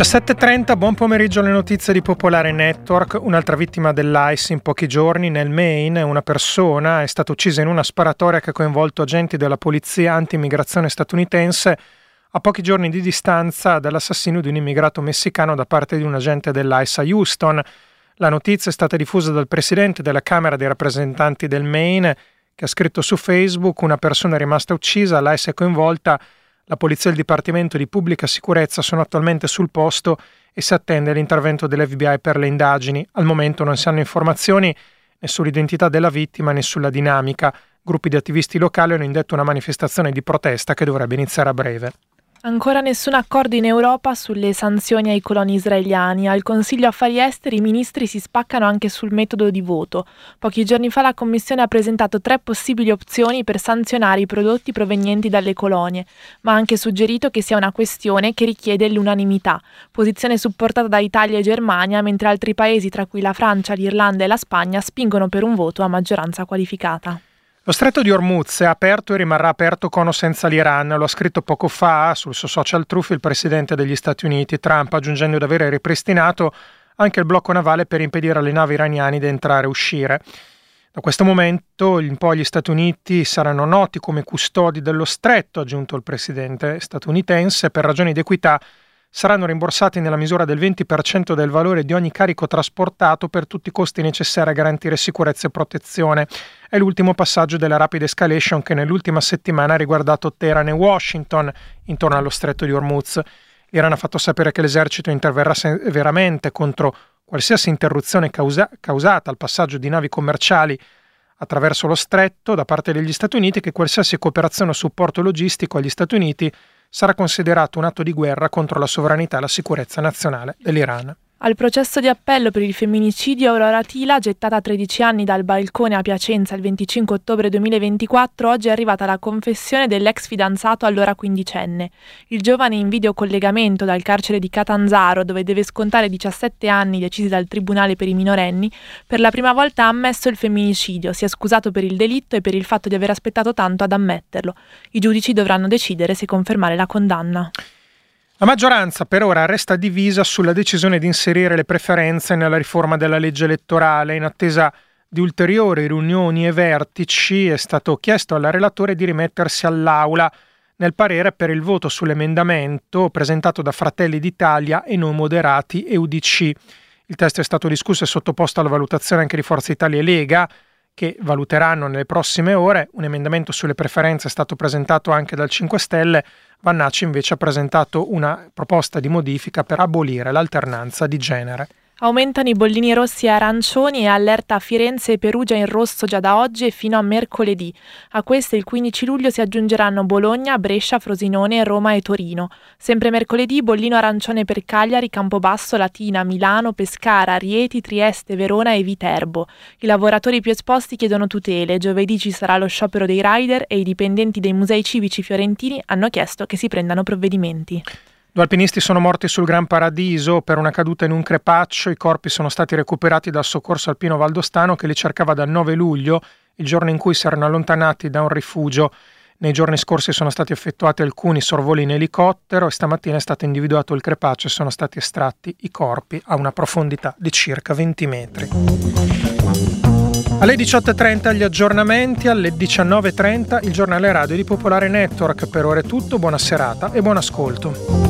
17:30, buon pomeriggio alle notizie di Popolare Network. Un'altra vittima dell'ICE in pochi giorni. Nel Maine una persona è stata uccisa in una sparatoria che ha coinvolto agenti della polizia anti-immigrazione statunitense a pochi giorni di distanza dall'assassinio di un immigrato messicano da parte di un agente dell'ICE a Houston. La notizia è stata diffusa dal presidente della Camera dei rappresentanti del Maine, che ha scritto su Facebook: una persona è rimasta uccisa, l'ICE è coinvolta. La polizia e il Dipartimento di Pubblica Sicurezza sono attualmente sul posto e si attende l'intervento dell'FBI per le indagini. Al momento non si hanno informazioni né sull'identità della vittima né sulla dinamica. Gruppi di attivisti locali hanno indetto una manifestazione di protesta che dovrebbe iniziare a breve. Ancora nessun accordo in Europa sulle sanzioni ai coloni israeliani. Al Consiglio Affari Esteri i ministri si spaccano anche sul metodo di voto. Pochi giorni fa la Commissione ha presentato 3 possibili opzioni per sanzionare i prodotti provenienti dalle colonie, ma ha anche suggerito che sia una questione che richiede l'unanimità, posizione supportata da Italia e Germania, mentre altri paesi, tra cui la Francia, l'Irlanda e la Spagna, spingono per un voto a maggioranza qualificata. Lo stretto di Hormuz è aperto e rimarrà aperto con o senza l'Iran, lo ha scritto poco fa sul suo social Truth il presidente degli Stati Uniti, Trump, aggiungendo di avere ripristinato anche il blocco navale per impedire alle navi iraniane di entrare e uscire. Da questo momento in poi gli Stati Uniti saranno noti come custodi dello stretto, ha aggiunto il presidente statunitense. Per ragioni di equità saranno rimborsati nella misura del 20% del valore di ogni carico trasportato per tutti i costi necessari a garantire sicurezza e protezione. È l'ultimo passaggio della rapid escalation che nell'ultima settimana ha riguardato Teheran e Washington intorno allo stretto di Hormuz. L'Iran ha fatto sapere che l'esercito interverrà severamente contro qualsiasi interruzione causata al passaggio di navi commerciali attraverso lo stretto da parte degli Stati Uniti, che qualsiasi cooperazione o supporto logistico agli Stati Uniti sarà considerato un atto di guerra contro la sovranità e la sicurezza nazionale dell'Iran. Al processo di appello per il femminicidio, Aurora Tila, gettata a 13 anni dal balcone a Piacenza il 25 ottobre 2024, oggi è arrivata la confessione dell'ex fidanzato allora quindicenne. Il giovane, in videocollegamento dal carcere di Catanzaro, dove deve scontare 17 anni decisi dal Tribunale per i minorenni, per la prima volta ha ammesso il femminicidio, si è scusato per il delitto e per il fatto di aver aspettato tanto ad ammetterlo. I giudici dovranno decidere se confermare la condanna. La maggioranza per ora resta divisa sulla decisione di inserire le preferenze nella riforma della legge elettorale. In attesa di ulteriori riunioni e vertici è stato chiesto al relatore di rimettersi all'Aula nel parere per il voto sull'emendamento presentato da Fratelli d'Italia e Non Moderati e UDC. Il testo è stato discusso e sottoposto alla valutazione anche di Forza Italia e Lega, che valuteranno nelle prossime ore. Un emendamento sulle preferenze è stato presentato anche dal 5 Stelle. Vannacci invece ha presentato una proposta di modifica per abolire l'alternanza di genere. Aumentano i bollini rossi e arancioni e allerta a Firenze e Perugia in rosso già da oggi e fino a mercoledì. A queste il 15 luglio si aggiungeranno Bologna, Brescia, Frosinone, Roma e Torino. Sempre mercoledì bollino arancione per Cagliari, Campobasso, Latina, Milano, Pescara, Rieti, Trieste, Verona e Viterbo. I lavoratori più esposti chiedono tutele. Giovedì ci sarà lo sciopero dei rider e i dipendenti dei musei civici fiorentini hanno chiesto che si prendano provvedimenti. 2 alpinisti sono morti sul Gran Paradiso per una caduta in un crepaccio. I corpi sono stati recuperati dal soccorso alpino valdostano che li cercava dal 9 luglio, il giorno in cui si erano allontanati da un rifugio. Nei giorni scorsi sono stati effettuati alcuni sorvoli in elicottero e stamattina è stato individuato il crepaccio e sono stati estratti i corpi a una profondità di circa 20 metri. Alle 18:30 gli aggiornamenti, alle 19:30 il giornale radio di Popolare Network. Per ora è tutto, buona serata e buon ascolto.